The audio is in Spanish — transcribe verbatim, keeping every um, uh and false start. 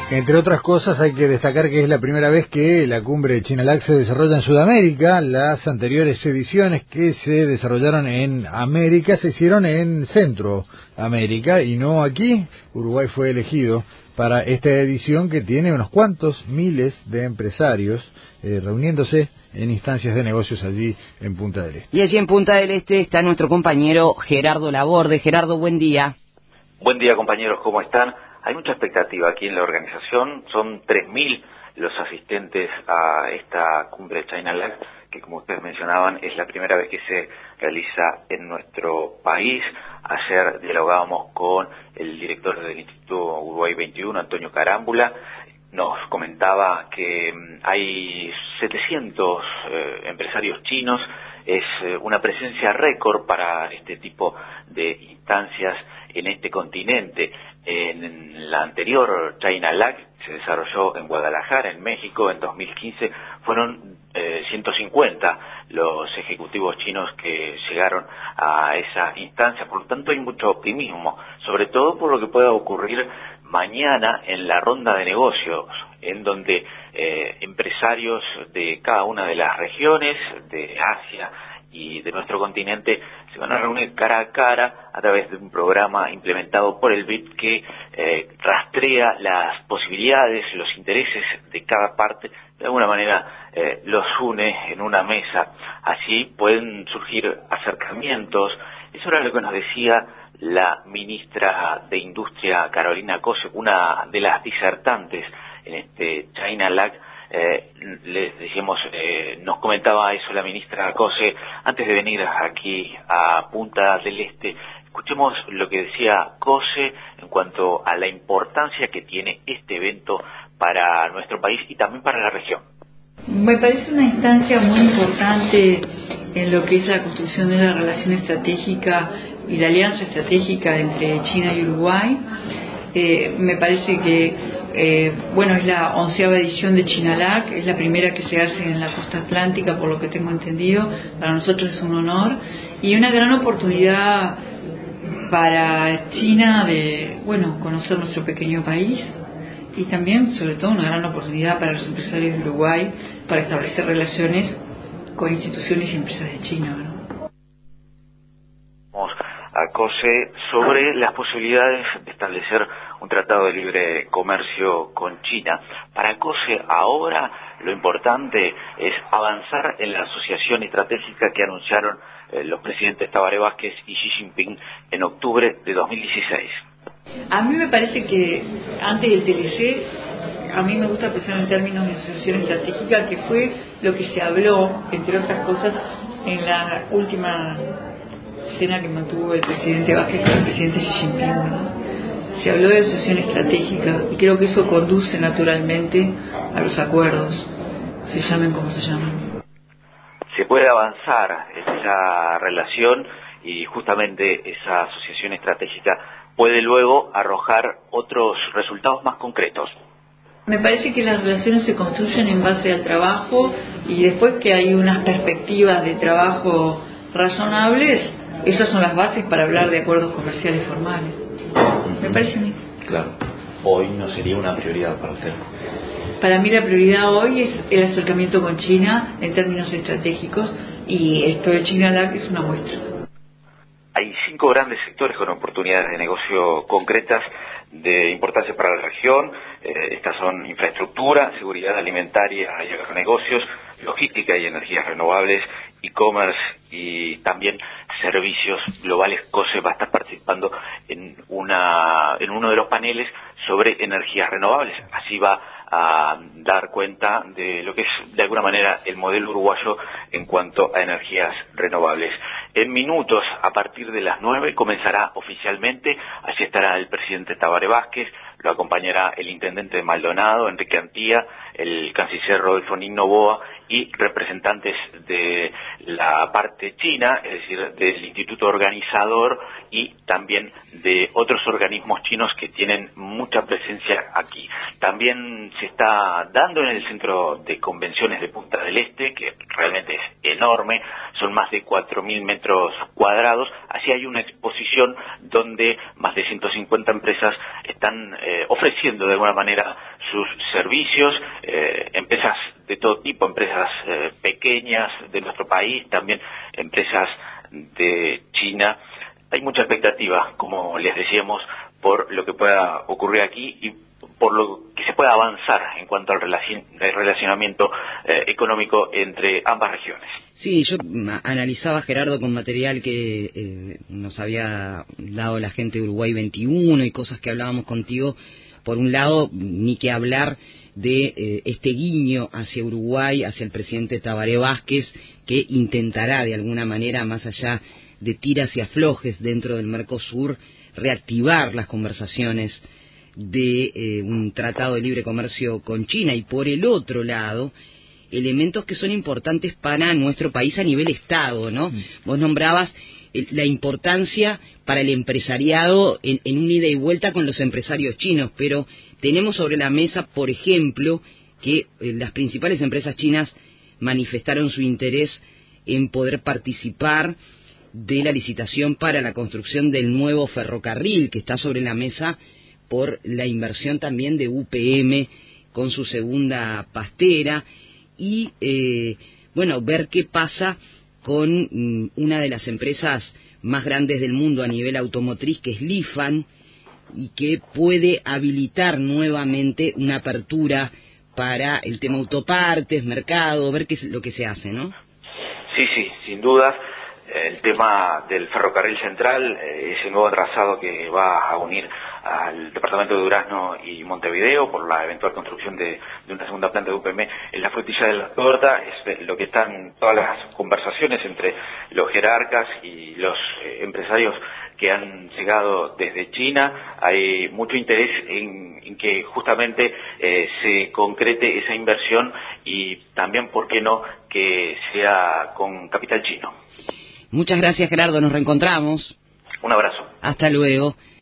Entre otras cosas, hay que destacar que es la primera vez que la cumbre de Chinalac se desarrolla en Sudamérica. Las anteriores ediciones que se desarrollaron en América se hicieron en Centroamérica y no aquí. Uruguay fue elegido para esta edición que tiene unos cuantos miles de empresarios eh, reuniéndose en instancias de negocios allí en Punta del Este. Y allí en Punta del Este está nuestro compañero Gerardo Laborde. Gerardo, buen día. Buen día, compañeros, ¿cómo están? Hay mucha expectativa aquí en la organización, son tres mil los asistentes a esta cumbre de Chinalac, que como ustedes mencionaban es la primera vez que se realiza en nuestro país. Ayer dialogábamos con el director del Instituto Uruguay veintiuno, Antonio Carámbula. Nos comentaba que hay setecientos eh, empresarios chinos, es eh, una presencia récord para este tipo de instancias en este continente. En la anterior Chinalac se desarrolló en Guadalajara, en México, en dos mil quince, fueron eh, ciento cincuenta los ejecutivos chinos que llegaron a esa instancia, por lo tanto hay mucho optimismo, sobre todo por lo que pueda ocurrir mañana en la ronda de negocios, en donde eh, empresarios de cada una de las regiones, de Asia y de nuestro continente, se van a reunir cara a cara a través de un programa implementado por el B I D que eh, rastrea las posibilidades, los intereses de cada parte, de alguna manera eh, los une en una mesa. Así pueden surgir acercamientos. Eso era lo que nos decía la ministra de Industria, Carolina Cose, una de las disertantes en este Chinalac. Eh, les decíamos, eh, nos comentaba eso la ministra Cose antes de venir aquí a Punta del Este. Escuchemos lo que decía Cose en cuanto a la importancia que tiene este evento para nuestro país y también para la región. Me parece una instancia muy importante en lo que es la construcción de la relación estratégica y la alianza estratégica entre China y Uruguay. Eh, me parece que Eh, bueno, es la onceava edición de Chinalac, es la primera que se hace en la costa atlántica, por lo que tengo entendido. Para nosotros es un honor y una gran oportunidad para China de, bueno, conocer nuestro pequeño país y también, sobre todo, una gran oportunidad para los empresarios de Uruguay para establecer relaciones con instituciones y empresas de China, ¿no? A Cose sobre las posibilidades de establecer un tratado de libre comercio con China. Para Cose ahora lo importante es avanzar en la asociación estratégica que anunciaron eh, los presidentes Tabaré Vázquez y Xi Jinping en octubre de dos mil dieciséis. A mí me parece que antes del T L C, a mí me gusta pensar en términos de asociación estratégica, que fue lo que se habló, entre otras cosas, en la última cena que mantuvo el presidente Vázquez con el presidente Xi Jinping, ¿no? Se habló de asociación estratégica y creo que eso conduce naturalmente a los acuerdos, se llamen como se llaman. Se puede avanzar en esa relación y justamente esa asociación estratégica puede luego arrojar otros resultados más concretos. Me parece que las relaciones se construyen en base al trabajo y después que hay unas perspectivas de trabajo razonables, esas son las bases para hablar de acuerdos comerciales formales. Me parece a mí. Claro. Hoy no sería una prioridad para usted. Para mí la prioridad hoy es el acercamiento con China en términos estratégicos y esto de Chinalac es una muestra. Hay cinco grandes sectores con oportunidades de negocio concretas de importancia para la región. Eh, estas son infraestructura, seguridad alimentaria y agronegocios, logística y energías renovables, e-commerce y también servicios globales. Cose va a estar participando en una en uno de los paneles sobre energías renovables. Así va a dar cuenta de lo que es de alguna manera el modelo uruguayo en cuanto a energías renovables. En minutos, a partir de las nueve, comenzará oficialmente. Allí estará el presidente Tabaré Vázquez, lo acompañará el intendente de Maldonado, Enrique Antía, el canciller Rodolfo Noboa y representantes de la parte china, es decir, del instituto organizador y también de otros organismos chinos que tienen mucha presencia aquí. También se está dando en el centro de convenciones de Punta del Este, que realmente es enorme, son más de cuatro mil metros cuadrados. Así hay una exposición donde más de ciento cincuenta empresas están eh, ofreciendo de alguna manera sus servicios, eh, empresas de todo tipo, empresas eh, pequeñas de nuestro país, también empresas de China. Hay mucha expectativa, como les decíamos, por lo que pueda ocurrir aquí y por lo que se pueda avanzar en cuanto al relacion el relacionamiento eh, económico entre ambas regiones. Sí, yo analizaba, Gerardo, con material que eh, nos había dado la gente de Uruguay veintiuno y cosas que hablábamos contigo. Por un lado, ni que hablar de eh, este guiño hacia Uruguay, hacia el presidente Tabaré Vázquez, que intentará de alguna manera, más allá de tiras y aflojes dentro del Mercosur, reactivar las conversaciones de eh, un tratado de libre comercio con China. Y por el otro lado, elementos que son importantes para nuestro país a nivel Estado, ¿no? Mm. Vos nombrabas eh, la importancia para el empresariado en, en un ida y vuelta con los empresarios chinos, pero tenemos sobre la mesa, por ejemplo, que eh, las principales empresas chinas manifestaron su interés en poder participar de la licitación para la construcción del nuevo ferrocarril que está sobre la mesa por la inversión también de U P M con su segunda pastera y, eh, bueno, ver qué pasa con mm, una de las empresas más grandes del mundo a nivel automotriz, que es Lifan, y que puede habilitar nuevamente una apertura para el tema autopartes, mercado, ver qué es lo que se hace, ¿no? Sí, sí, sin dudas. El tema del ferrocarril central, ese nuevo trazado que va a unir al departamento de Durazno y Montevideo por la eventual construcción de, de una segunda planta de U P M, es la frutilla de la torta, es lo que están todas las conversaciones entre los jerarcas y los eh, empresarios que han llegado desde China. Hay mucho interés en, en que justamente eh, se concrete esa inversión y también, ¿por qué no?, que sea con capital chino. Muchas gracias, Gerardo, nos reencontramos. Un abrazo. Hasta luego.